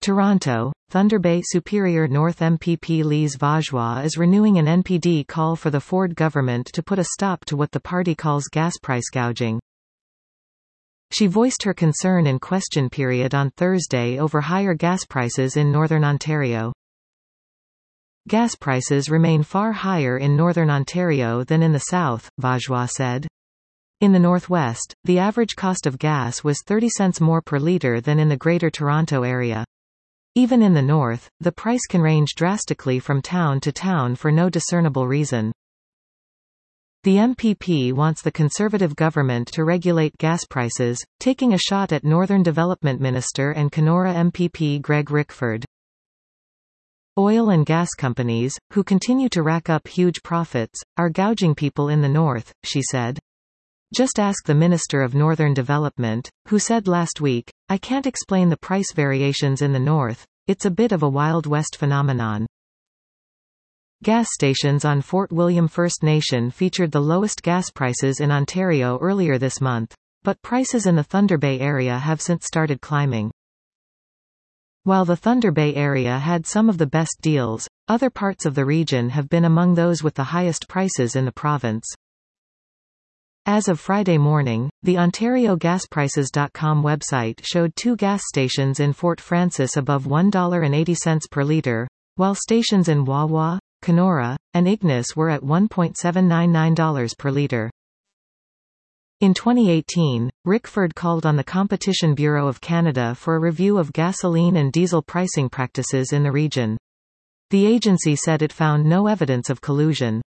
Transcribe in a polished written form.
Toronto, Thunder Bay Superior North MPP Lise Vaugeois is renewing an NPD call for the Ford government to put a stop to what the party calls gas price gouging. She voiced her concern in question period on Thursday over higher gas prices in Northern Ontario. Gas prices remain far higher in Northern Ontario than in the South, Vaugeois said. In the Northwest, the average cost of gas was 30 cents more per litre than in the Greater Toronto Area. Even in the north, the price can range drastically from town to town for no discernible reason. The MPP wants the Conservative government to regulate gas prices, taking a shot at Northern Development Minister and Kenora MPP Greg Rickford. Oil and gas companies, who continue to rack up huge profits, are gouging people in the north, she said. Just ask the Minister of Northern Development, who said last week, "I can't explain the price variations in the north. It's a bit of a Wild West phenomenon." Gas stations on Fort William First Nation featured the lowest gas prices in Ontario earlier this month, but prices in the Thunder Bay area have since started climbing. While the Thunder Bay area had some of the best deals, other parts of the region have been among those with the highest prices in the province. As of Friday morning, the OntarioGasPrices.com website showed 2 gas stations in Fort Frances above $1.80 per litre, while stations in Wawa, Kenora, and Ignace were at $1.799 per litre. In 2018, Rickford called on the Competition Bureau of Canada for a review of gasoline and diesel pricing practices in the region. The agency said it found no evidence of collusion.